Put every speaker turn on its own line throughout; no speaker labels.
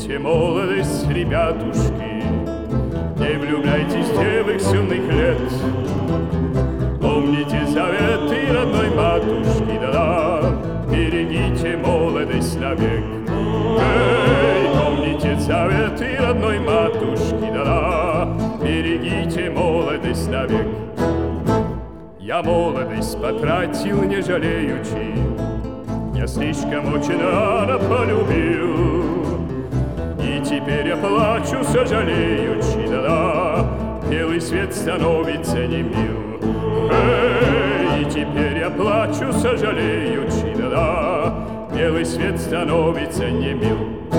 Берегите молодость, ребятушки, не влюбляйтесь в девок юных лет. Помните заветы родной матушки, да-да, берегите молодость навек. Эй, помните заветы родной матушки, да-да, берегите молодость навек. Я молодость потратил, не жалеючи, я слишком очень рано полюбил. И теперь я плачу, сожалеючи, да-да, белый свет становится немил. Эй, и теперь я плачу, сожалеючи, да-да, белый свет становится немил.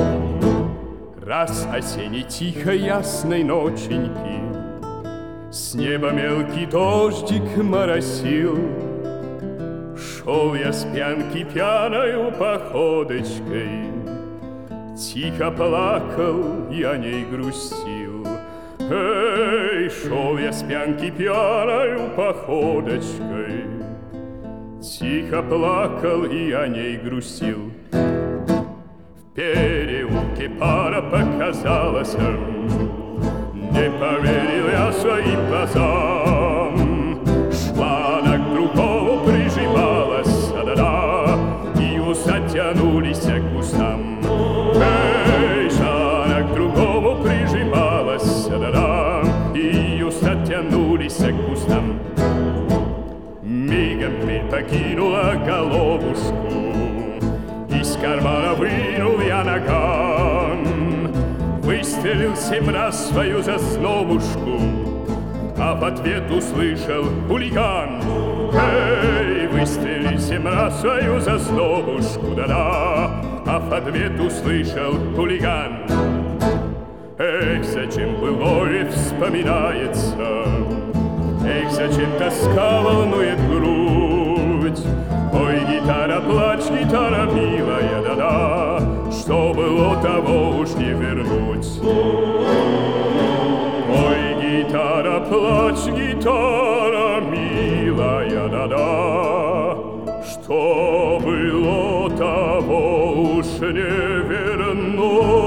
Раз осенней тихой ясной ноченьки с неба мелкий дождик моросил, шел я с пьянки пьяною походочкой, тихо плакал и о ней грустил. Эй, шел я с пьянки пьяною походочкой, тихо плакал и о ней грустил. В переулке пара показалась, не поверил я своим глазам. Шла она к другому, прижималась, да-да, и уста тянулись к кустам. Эй, шла она к другому, прижималась, да-да, и уста тянулись к кустам. Мигом пыль покинула головушку, из кармана вынул я наган, выстрелил 7 раз свою заслонушку, а в ответ услышал хулиган. Эй, выстрелил 7 раз свою заслонушку, да-да, а в ответ услышал хулиган. Эх, зачем былое вспоминается, эх, зачем тоска волнует грудь. Ой, гитара, плачь, гитара милая, да-да, что было, того уж не вернуть. Ой, гитара, плачь, гитара милая, да-да, что было, того уж не вернуть.